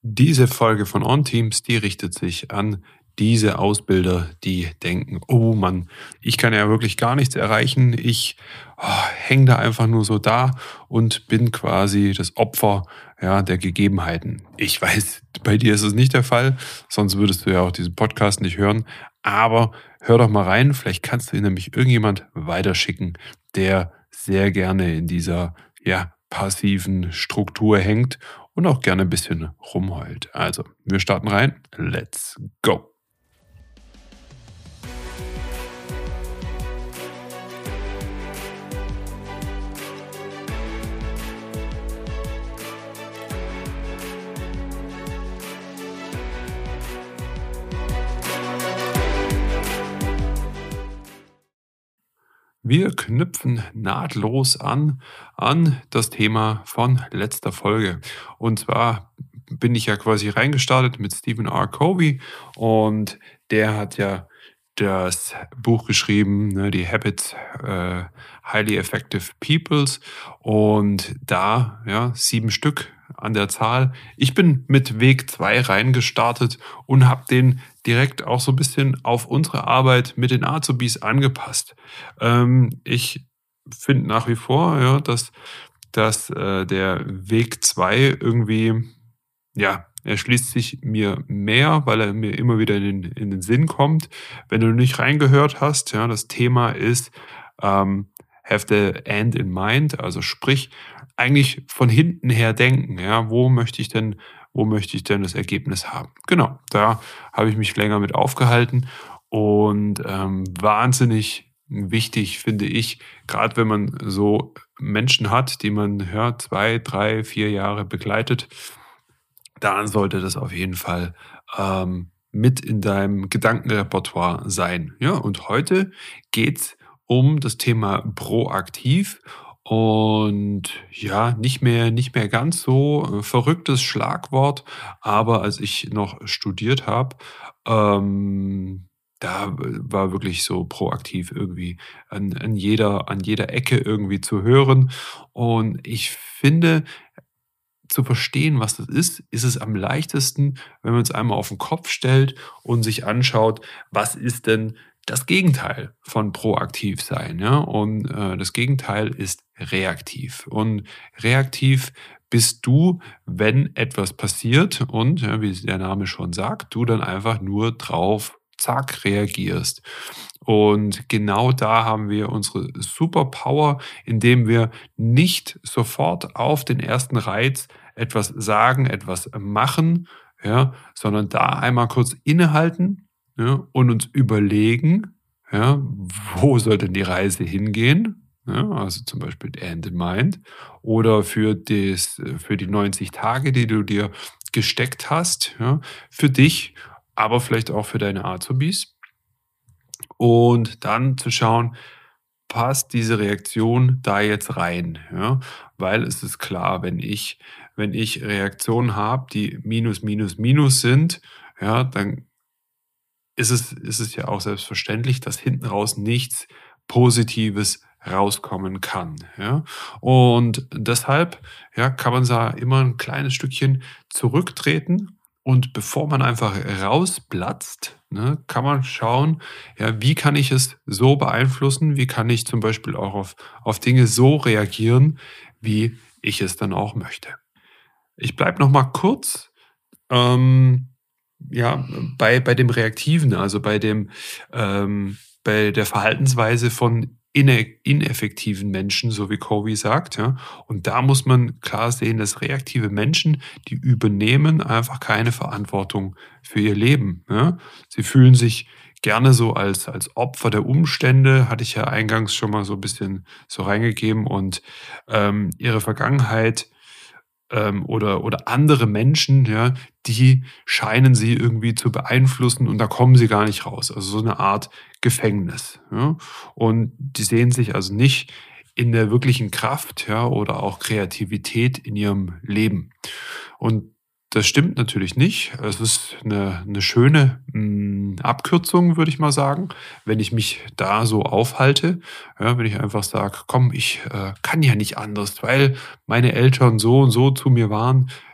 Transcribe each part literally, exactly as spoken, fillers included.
Diese Folge von OnTeams, die richtet sich an diese Ausbilder, die denken: „Oh Mann, ich kann ja wirklich gar nichts erreichen. Ich, ah, hänge da einfach nur so da und bin quasi das Opfer, ja, der Gegebenheiten.“ Ich weiß, bei dir ist es nicht der Fall, sonst würdest du ja auch diesen Podcast nicht hören. Aber hör doch mal rein, vielleicht kannst du ihn nämlich irgendjemand weiterschicken, der sehr gerne in dieser, ja, passiven Struktur hängt und auch gerne ein bisschen rumheult. Also, wir starten rein. Let's go. Wir knüpfen nahtlos an an das Thema von letzter Folge. Und zwar bin ich ja quasi reingestartet mit Stephen R. Covey und der hat ja das Buch geschrieben, ne, die Habits äh, Highly Effective Peoples und da, ja, sieben Stück an der Zahl. Ich bin mit Weg zwei reingestartet und habe den direkt auch so ein bisschen auf unsere Arbeit mit den Azubis angepasst. Ähm, ich finde nach wie vor, ja, dass dass, äh, der Weg zwei irgendwie, ja, erschließt sich mir mehr, weil er mir immer wieder in den in den Sinn kommt. Wenn du nicht reingehört hast, ja, das Thema ist, ähm, have the end in mind, also sprich, eigentlich von hinten her denken, ja, wo möchte ich denn wo möchte ich denn das Ergebnis haben? Genau, da habe ich mich länger mit aufgehalten und, ähm, wahnsinnig wichtig finde ich, gerade wenn man so Menschen hat, die man, ja, zwei, drei, vier Jahre begleitet, dann sollte das auf jeden Fall, ähm, mit in deinem Gedankenrepertoire sein. Ja, und heute geht's um das Thema proaktiv und ja, nicht mehr nicht mehr ganz so, äh, verrücktes Schlagwort, aber als ich noch studiert habe, ähm, da w war wirklich so proaktiv irgendwie an an jeder an jeder Ecke irgendwie zu hören. Und ich finde, zu verstehen, was das ist, ist es am leichtesten, wenn man es einmal auf den Kopf stellt und sich anschaut, was ist denn das Gegenteil von proaktiv sein, ja? Und, äh, das Gegenteil ist reaktiv. Und reaktiv bist du, wenn etwas passiert und, ja, wie der Name schon sagt, du dann einfach nur drauf, zack, reagierst. Und genau da haben wir unsere Superpower, indem wir nicht sofort auf den ersten Reiz etwas sagen, etwas machen, ja, sondern da einmal kurz innehalten, ja, und uns überlegen, ja, wo soll denn die Reise hingehen? Ja, also zum Beispiel End in Mind oder für, das, für die neunzig Tage, die du dir gesteckt hast, ja, für dich, aber vielleicht auch für deine Azubis. Und dann zu schauen, passt diese Reaktion da jetzt rein? Ja? Weil es ist klar, wenn ich, wenn ich Reaktionen habe, die minus, minus, minus sind, ja, dann ist es, ist es ja auch selbstverständlich, dass hinten raus nichts Positives rauskommen kann. Ja? Und deshalb, ja, kann man da immer ein kleines Stückchen zurücktreten und bevor man einfach rausplatzt, ne, kann man schauen, ja, wie kann ich es so beeinflussen? Wie kann ich zum Beispiel auch auf, auf Dinge so reagieren, wie ich es dann auch möchte? Ich bleibe noch mal kurz ähm, ja, bei, bei dem Reaktiven, also bei dem, ähm, bei der Verhaltensweise von inne, ineffektiven Menschen, so wie Covey sagt, ja. Und da muss man klar sehen, dass reaktive Menschen, die übernehmen einfach keine Verantwortung für ihr Leben. Ja. Sie fühlen sich gerne so als, als Opfer der Umstände, hatte ich ja eingangs schon mal so ein bisschen so reingegeben und ähm, ihre Vergangenheit ähm, oder, oder andere Menschen, ja, die scheinen sie irgendwie zu beeinflussen und da kommen sie gar nicht raus. Also so eine Art Gefängnis. Ja. Und die sehen sich also nicht in der wirklichen Kraft, ja, oder auch Kreativität in ihrem Leben. Und das stimmt natürlich nicht. Es ist eine, eine schöne mh, Abkürzung, würde ich mal sagen, wenn ich mich da so aufhalte. Ja, wenn ich einfach sage, komm, ich äh, kann ja nicht anders, weil meine Eltern so und so zu mir waren.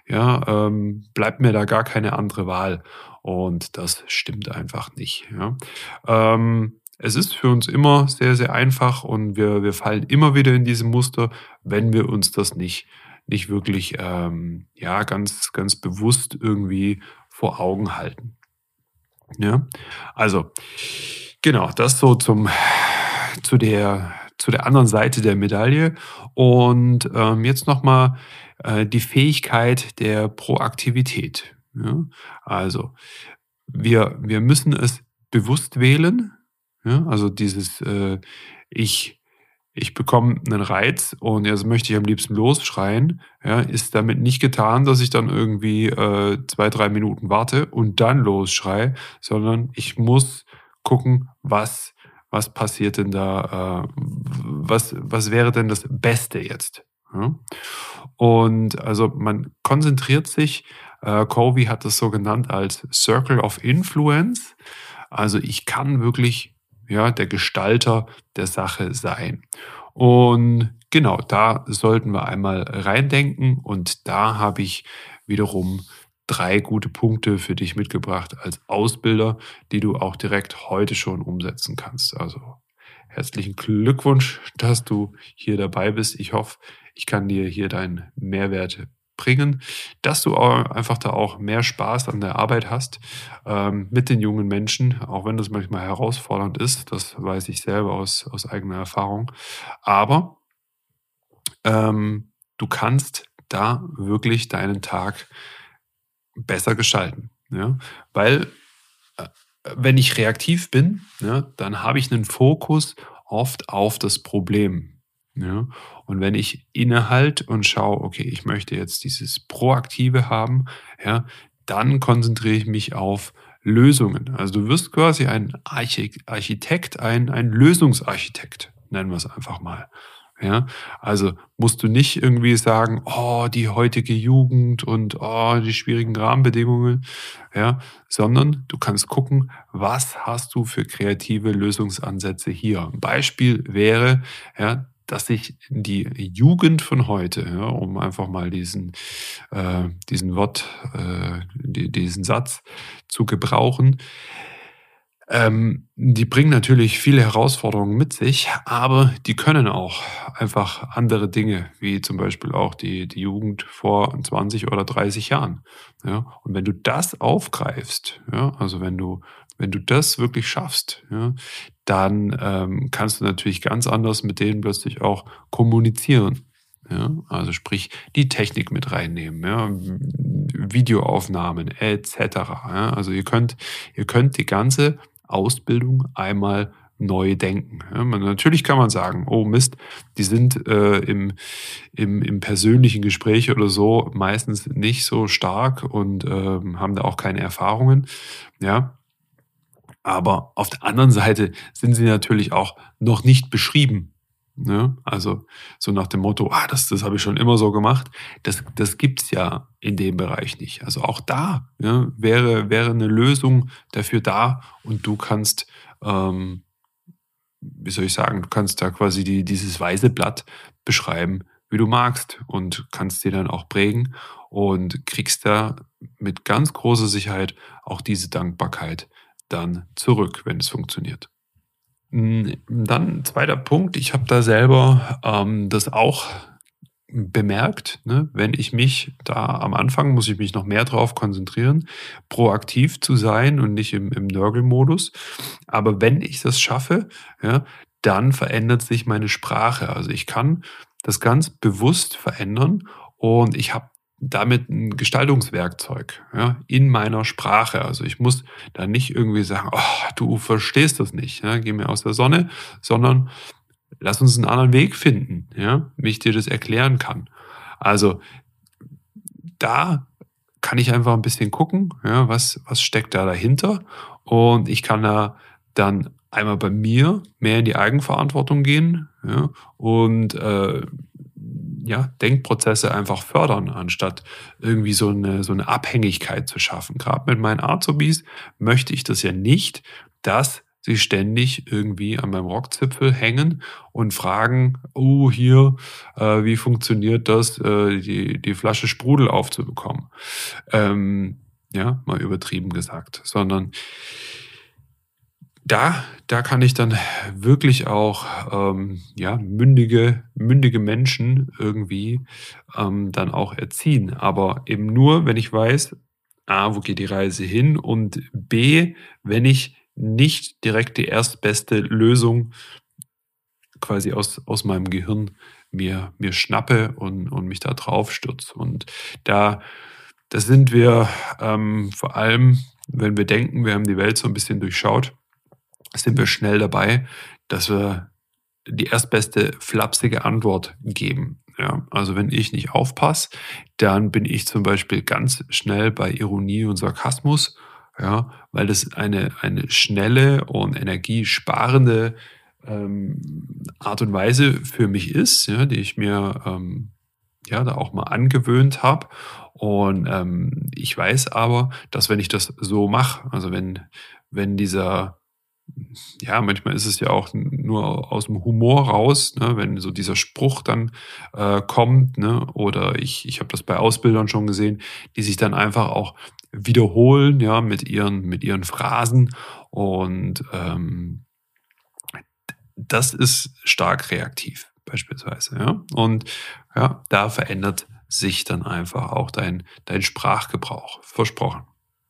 ja, ähm, bleibt mir da gar keine andere Wahl. Und das stimmt einfach nicht, ja. Ähm, es ist für uns immer sehr, sehr einfach und wir wir fallen immer wieder in diese Muster, wenn wir uns das nicht nicht wirklich, ähm, ja, ganz ganz bewusst irgendwie vor Augen halten, ja? Also, genau, das so zum zu der zu der anderen Seite der Medaille. Und, ähm, jetzt noch mal, äh, die Fähigkeit der Proaktivität, ja? Also, wir wir müssen es bewusst wählen, ja? Also, dieses, äh, ich ich bekomme 'nen Reiz und jetzt möchte ich am liebsten losschreien, ja, ist damit nicht getan, dass ich dann irgendwie, äh, zwei, drei Minuten warte und dann losschreie, sondern ich muss gucken, was was passiert denn da, äh, was was wäre denn das Beste jetzt, ja? Und also, man konzentriert sich, äh, Covey hat das so genannt als Circle of Influence. Also, ich kann wirklich, ja, der Gestalter der Sache sein. Und genau, da sollten wir einmal reindenken und da habe ich wiederum drei gute Punkte für dich mitgebracht als Ausbilder, die du auch direkt heute schon umsetzen kannst. Also, herzlichen Glückwunsch, dass du hier dabei bist. Ich hoffe, ich kann dir hier deinen Mehrwert bringen, dass du au einfach da auch mehr Spaß an der Arbeit hast, ähm, mit den jungen Menschen, auch wenn das manchmal herausfordernd ist. Das weiß ich selber aus aus eigener Erfahrung. Aber ähm, du kannst da wirklich deinen Tag besser gestalten, ja? Weil, äh, wenn ich reaktiv bin, ne, dann habe ich 'nen Fokus oft auf das Problem, ja? Und wenn ich innehalte und schaue: „Okay, ich möchte jetzt dieses Proaktive haben“, ja, dann konzentriere ich mich auf Lösungen. Also, du wirst quasi ein Archi Architekt, ein ein Lösungsarchitekt, nennen wir's einfach mal, ja? Also, musst du nicht irgendwie sagen: „Oh, die heutige Jugend und, oh, die schwierigen Rahmenbedingungen“, ja? Sondern du kannst gucken: „Was hast du für kreative Lösungsansätze hier?“ Beispiel wäre, ja, dass sich die Jugend von heute, ja, um einfach mal diesen äh, diesen Wort äh, di diesen Satz zu gebrauchen ähm, die bringen natürlich viele Herausforderungen mit sich, aber die können auch einfach andere Dinge, wie zum Beispiel auch die die Jugend vor zwanzig oder dreißig Jahren, ja? Und wenn du das aufgreifst, ja, also, wenn du wenn du das wirklich schaffst, ja, dann, ähm, kannst du natürlich ganz anders mit denen plötzlich auch kommunizieren, ja? Also, sprich, die Technik mit reinnehmen, ja, Videoaufnahmen et cetera, ja? Also, ihr könnt ihr könnt die ganze Ausbildung einmal neu denken, ja? Man natürlich kann man sagen: „Oh Mist, die sind, äh, im im im persönlichen Gespräch oder so meistens nicht so stark und, ähm, haben da auch keine Erfahrungen“, ja? Aber auf der anderen Seite sind sie natürlich auch noch nicht beschrieben, ne? Also, so nach dem Motto: „Ah, das das habe ich schon immer so gemacht.“ Das das gibt's ja in dem Bereich nicht. Also, auch da, ja, wäre wäre 'ne Lösung dafür da und du kannst, ähm, wie soll ich sagen, du kannst da quasi die dieses weiße Blatt beschreiben, wie du magst und kannst dir dann auch prägen und kriegst da mit ganz großer Sicherheit auch diese Dankbarkeit dann zurück, wenn es funktioniert. Hm, dann zweiter Punkt, ich habe da selber, ähm, das auch bemerkt, ne, wenn ich mich da am Anfang muss ich mich noch mehr drauf konzentrieren, proaktiv zu sein und nicht im im Nörgelmodus. Aber wenn ich das schaffe, ja, dann verändert sich meine Sprache. Also, ich kann das ganz bewusst verändern und ich habe damit 'n Gestaltungswerkzeug, ja, in meiner Sprache. Also, ich muss da nicht irgendwie sagen: „Oh, du verstehst das nicht, ja, geh mir aus der Sonne“, sondern lass uns 'n anderen Weg finden, ja, wie ich dir das erklären kann. Also, da kann ich einfach 'n bisschen gucken, ja, was was steckt da dahinter? Und ich kann da dann einmal bei mir mehr in die Eigenverantwortung gehen, ja, und, äh, ja, Denkprozesse einfach fördern, anstatt irgendwie so 'ne so 'ne Abhängigkeit zu schaffen. Grad mit meinen Azubis möchte ich das ja nicht, dass sie ständig irgendwie an meinem Rockzipfel hängen und fragen: „Oh, hier, äh, wie funktioniert das, äh, die die Flasche Sprudel aufzubekommen?“ Ähm, ja, mal übertrieben gesagt, sondern da da kann ich dann wirklich auch, ähm, ja, mündige mündige Menschen irgendwie, ähm, dann auch erziehen. Aber eben nur, wenn ich weiß: A, wo geht die Reise hin? Und B, wenn ich nicht direkt die erstbeste Lösung quasi aus aus meinem Gehirn mir mir schnappe und und mich da drauf stürze. Und da da sind wir, ähm, vor allem, wenn wir denken, wir haben die Welt so ein bisschen durchschaut, sind wir schnell dabei, dass wir die erstbeste flapsige Antwort geben. Ja, also wenn ich nicht aufpasse, dann bin ich zum Beispiel ganz schnell bei Ironie und Sarkasmus, ja, weil das eine, eine schnelle und energiesparende ähm, Art und Weise für mich ist, ja, die ich mir ähm, ja, da auch mal angewöhnt habe. Und ähm, ich weiß aber, dass wenn ich das so mache, also wenn, wenn dieser ja, manchmal ist es ja auch nur aus dem Humor raus, ne, wenn so dieser Spruch dann, äh, kommt, ne? Oder ich ich habe das bei Ausbildern schon gesehen, die sich dann einfach auch wiederholen, ja, mit ihren mit ihren Phrasen und, ähm, das ist stark reaktiv beispielsweise, ja? Und ja, da verändert sich dann einfach auch dein dein Sprachgebrauch, versprochen.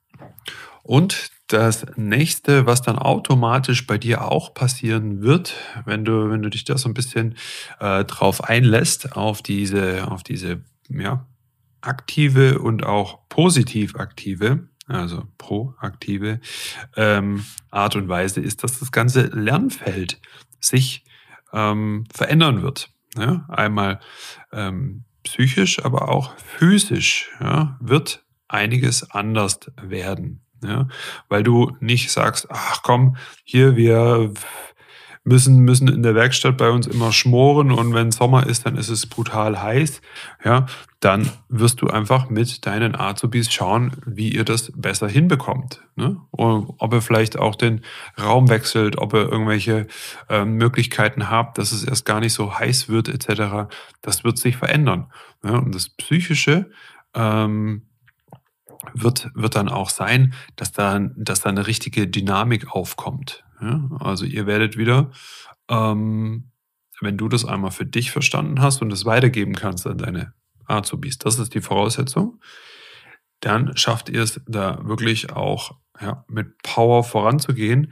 Und das Nächste, was dann automatisch bei dir auch passieren wird, wenn du wenn du dich da so ein bisschen, äh, drauf einlässt, auf diese auf diese, ja, aktive und auch positiv aktive, also proaktive, ähm, Art und Weise ist, dass das ganze Lernfeld sich, ähm, verändern wird, ja? Einmal, ähm, psychisch, aber auch physisch, ja, wird einiges anders werden, ja? Weil du nicht sagst: „Ach komm, hier, wir müssen müssen in der Werkstatt bei uns immer schmoren und wenn Sommer ist, dann ist es brutal heiß“, ja? Dann wirst du einfach mit deinen Azubis schauen, wie ihr das besser hinbekommt, ne? Und ob ihr vielleicht auch den Raum wechselt, ob ihr irgendwelche, ähm, Möglichkeiten habt, dass es erst gar nicht so heiß wird et cetera. Das wird sich verändern, ja? Und das Psychische, ähm, wird wird dann auch sein, dass da dass da 'ne richtige Dynamik aufkommt, ja? Also, ihr werdet wieder, ähm, wenn du das einmal für dich verstanden hast und es weitergeben kannst an deine Azubis, das ist die Voraussetzung, dann schafft ihr es da wirklich auch, ja, mit Power voranzugehen.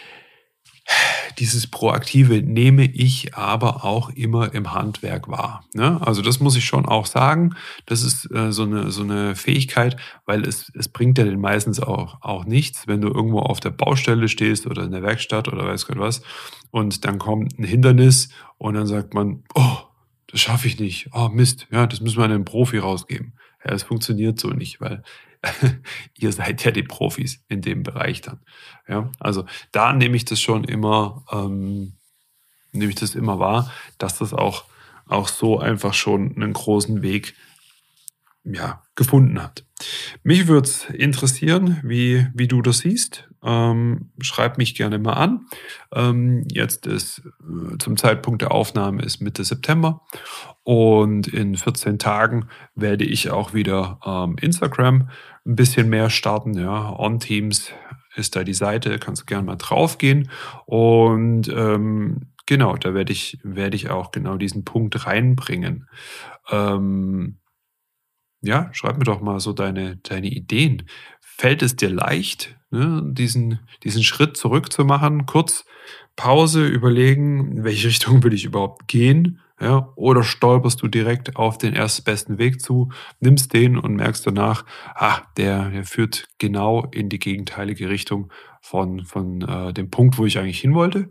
Dieses Proaktive nehme ich aber auch immer im Handwerk wahr, ne? Also, das muss ich schon auch sagen. Das ist, äh, so eine so eine Fähigkeit, weil es es bringt ja den meistens auch auch nichts, wenn du irgendwo auf der Baustelle stehst oder in der Werkstatt oder weiß Gott was und dann kommt ein Hindernis und dann sagt man: „Oh, das schaffe ich nicht. Oh Mist, ja, das müssen wir an den Profi rausgeben.“ Ja, es funktioniert so nicht, weil ihr seid ja die Profis in dem Bereich dann, ja? Also, da nehme ich das schon immer ähm, nehme ich das immer wahr, dass das auch auch so einfach schon einen großen Weg, ja, gefunden hat. Mich würde es interessieren, wie wie du das siehst. Ähm, schreib mich gerne mal an. Ähm, jetzt ist äh, zum Zeitpunkt der Aufnahme ist Mitte September und in vierzehn Tagen werde ich auch wieder, ähm, Instagram ein bisschen mehr starten, ja. OnTeams ist da die Seite, kannst gerne mal draufgehen und, ähm, genau, da werde ich werde ich auch genau diesen Punkt reinbringen. Ähm ja, schreib mir doch mal so deine deine Ideen. Fällt es dir leicht, ne, diesen diesen Schritt zurück zu machen, kurz Pause, überlegen, in welche Richtung will ich überhaupt gehen, ja? Oder stolperst du direkt auf den erstbesten Weg zu, nimmst den und merkst danach: „Ah, der der führt genau in die gegenteilige Richtung von von, äh, dem Punkt, wo ich eigentlich hin wollte?“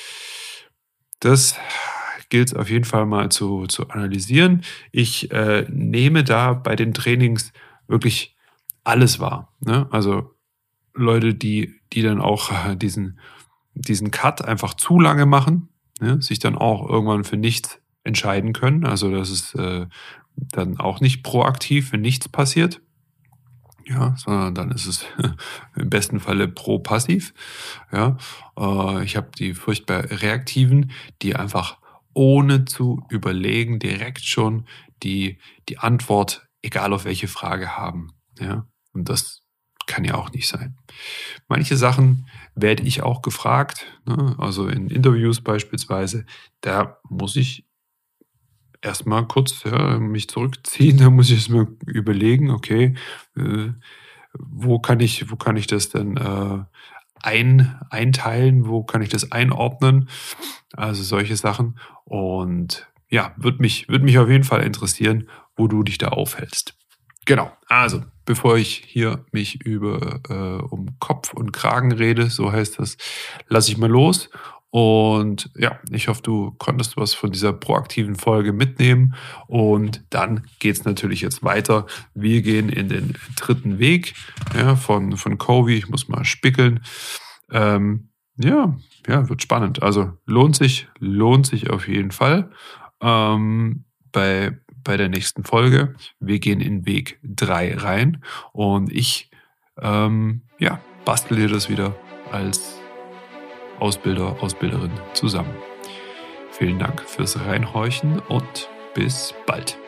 Das gilt es auf jeden Fall mal zu zu analysieren. Ich, äh, nehme da bei den Trainings wirklich alles wahr, ne? Also, Leute, die die dann auch, äh, diesen diesen Cut einfach zu lange machen, ne, sich dann auch irgendwann für nichts entscheiden können. Also, das ist, äh, dann auch nicht proaktiv, wenn nichts passiert. ja, sondern dann ist es im besten Falle pro-passiv. Ja, äh, ich habe die furchtbar Reaktiven, die einfach ohne zu überlegen direkt schon die, die Antwort, egal auf welche Frage haben. Ja, und das kann ja auch nicht sein. Manche Sachen werde ich auch gefragt, ne? Also in Interviews beispielsweise, da muss ich erstmal kurz, ja, mich zurückziehen, da muss ich erst mal überlegen, okay, äh, wo kann ich wo kann ich das denn, äh, ein einteilen? Wo kann ich das einordnen? Also, solche Sachen. Und ja, würde mich würde mich auf jeden Fall interessieren, wo du dich da aufhältst. Genau, also, bevor ich hier mich über äh, um Kopf und Kragen rede, so heißt das, lasse ich mal los. Und ja, ich hoffe, du konntest was von dieser proaktiven Folge mitnehmen. Und dann geht's natürlich jetzt weiter. Wir gehen in den dritten Weg, ja, von, von Covey. Ich muss mal spickeln. Ähm, ja, ja, wird spannend. Also lohnt sich, lohnt sich auf jeden Fall. Ähm, bei, bei der nächsten Folge. Wir gehen in Weg drei rein und ich, ähm, ja, bastel dir das wieder als Ausbilder, Ausbilderin zusammen. Vielen Dank fürs Reinhorchen und bis bald.